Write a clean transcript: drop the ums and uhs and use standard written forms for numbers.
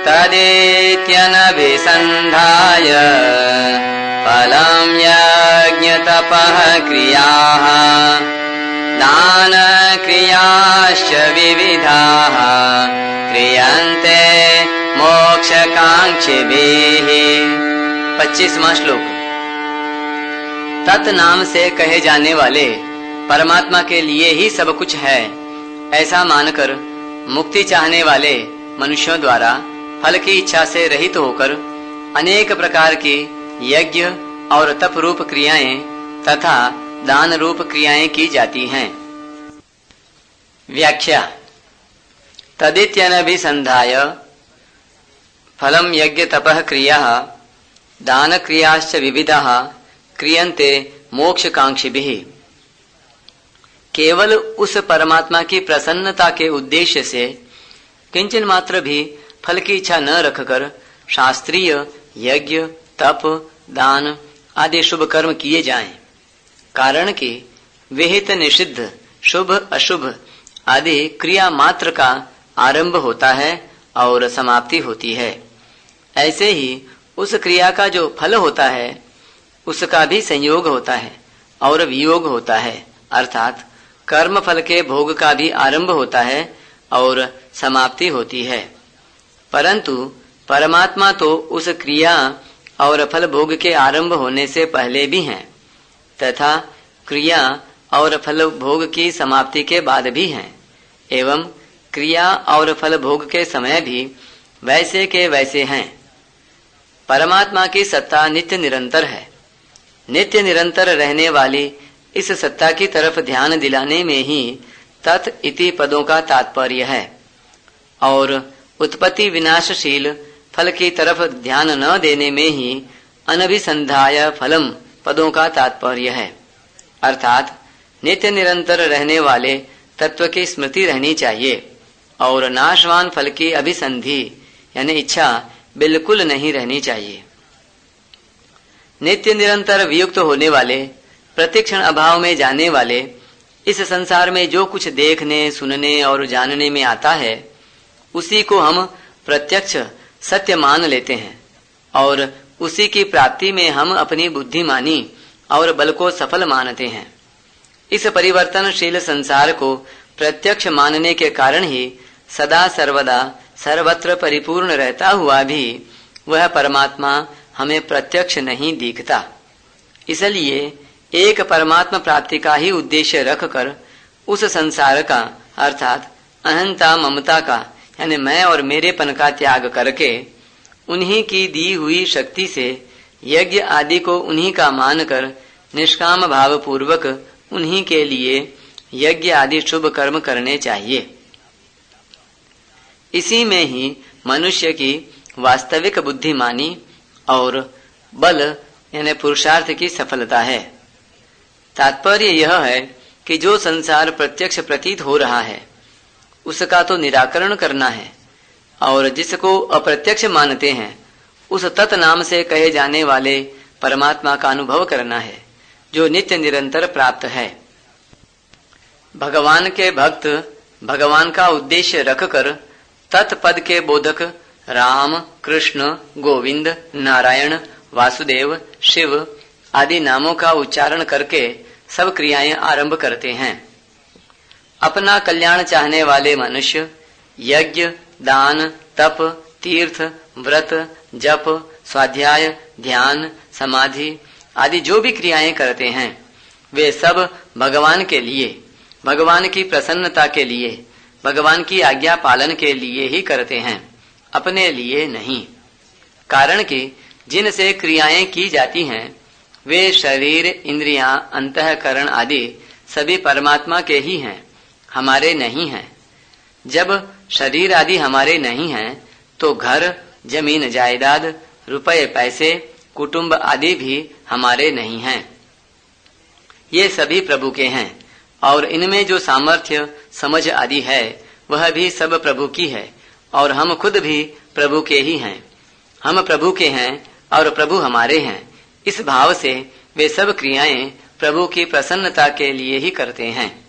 तदेत्यनभिसन्धाय फलं यज्ञतपः क्रियाः दानक्रियाश्च विविधाः क्रियन्ते मोक्षकांक्षिभिः। 25वां श्लोक। तत् नाम से कहे जाने वाले परमात्मा के लिए ही सब कुछ है, ऐसा मानकर मुक्ति चाहने वाले मनुष्यों द्वारा फल की इच्छा से रहित होकर अनेक प्रकार की यज्ञ और तप रूप क्रियाएं तथा दान रूप क्रियाएं की जाती हैं। व्याख्या। तदित्यनभिसन्धाय फलं यज्ञ तपः क्रियाः दान क्रियाश्च विविधाः क्रियन्ते मोक्षकांक्षिभिः। केवल उस परमात्मा की प्रसन्नता के उद्देश्य से किंचन मात्र भी फल की इच्छा न रखकर शास्त्रीय यज्ञ तप दान आदि शुभ कर्म किए जाएं। कारण कि विहित निषिद्ध शुभ अशुभ आदि क्रिया मात्र का आरंभ होता है और समाप्ति होती है। ऐसे ही उस क्रिया का जो फल होता है उसका भी संयोग होता है और वियोग होता है, अर्थात कर्म फल के भोग का भी आरंभ होता है और समाप्ति होती है। परंतु परमात्मा तो उस क्रिया और फल भोग के आरंभ होने से पहले भी हैं तथा क्रिया और फल भोग की समाप्ति के बाद भी हैं, एवं क्रिया और फल भोग के समय भी वैसे के वैसे हैं। परमात्मा की सत्ता नित्य निरंतर है। नित्य निरंतर रहने वाली इस सत्ता की तरफ ध्यान दिलाने में ही तत् इति पदों का तात्पर्य है और उत्पत्ति विनाशशील फल की तरफ ध्यान न देने में ही अनभिसंधाय फलम पदों का तात्पर्य है। अर्थात नित्य निरंतर रहने वाले तत्व की स्मृति रहनी चाहिए और नाशवान फल की अभिसंधि यानी इच्छा बिल्कुल नहीं रहनी चाहिए। नित्य निरंतर वियुक्त होने वाले प्रतिक्षण अभाव में जाने वाले इस संसार में जो कुछ देखने सुनने और जानने में आता है उसी को हम प्रत्यक्ष सत्य मान लेते हैं और उसी की प्राप्ति में हम अपनी बुद्धिमानी और बल को सफल मानते हैं। इस परिवर्तनशील संसार को प्रत्यक्ष मानने के कारण ही सदा सर्वदा सर्वत्र परिपूर्ण रहता हुआ भी वह परमात्मा हमें प्रत्यक्ष नहीं दिखता। इसलिए एक परमात्मा प्राप्ति का ही उद्देश्य रखकर उस संसार का अर्थात अहंता ममता का यानी मैं और मेरेपन का त्याग करके उन्हीं की दी हुई शक्ति से यज्ञ आदि को उन्हीं का मानकर निष्काम भाव पूर्वक उन्हीं के लिए यज्ञ आदि शुभ कर्म करने चाहिए। इसी में ही मनुष्य की वास्तविक बुद्धिमानी और बल यानी पुरुषार्थ की सफलता है। तात्पर्य यह है कि जो संसार प्रत्यक्ष प्रतीत हो रहा है उसका तो निराकरण करना है और जिसको अप्रत्यक्ष मानते हैं उस तत् नाम से कहे जाने वाले परमात्मा का अनुभव करना है जो नित्य निरंतर प्राप्त है। भगवान के भक्त भगवान का उद्देश्य रखकर तत्पद के बोधक राम कृष्ण गोविंद नारायण वासुदेव शिव आदि नामों का उच्चारण करके सब क्रियाएं आरंभ करते हैं। अपना कल्याण चाहने वाले मनुष्य यज्ञ दान तप तीर्थ व्रत जप स्वाध्याय ध्यान समाधि आदि जो भी क्रियाएं करते हैं वे सब भगवान के लिए भगवान की प्रसन्नता के लिए भगवान की आज्ञा पालन के लिए ही करते हैं, अपने लिए नहीं। कारण कि जिनसे क्रियाएं की जाती हैं वे शरीर इंद्रियां अंतःकरण आदि सभी परमात्मा के ही हैं, हमारे नहीं हैं। जब शरीर आदि हमारे नहीं हैं तो घर जमीन जायदाद रुपए पैसे कुटुंब आदि भी हमारे नहीं हैं। ये सभी प्रभु के हैं और इनमें जो सामर्थ्य समझ आदि है वह भी सब प्रभु की है और हम खुद भी प्रभु के ही हैं। हम प्रभु के हैं और प्रभु हमारे हैं। इस भाव से वे सब क्रियाएं प्रभु की प्रसन्नता के लिए ही करते हैं।